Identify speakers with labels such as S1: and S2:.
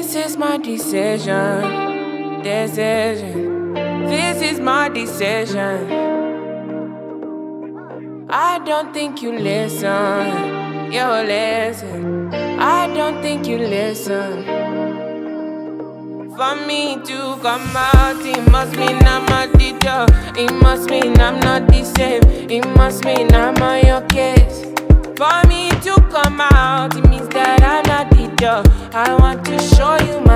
S1: This is my decision. Decision. This is my decision. I don't think you listen. You listen. I don't think you listen. For me to come out, it must mean I'm a teacher. It must mean I'm not the same. It must mean I'm on your case. For me to come out, it means that I'm not the dog. I want to show you my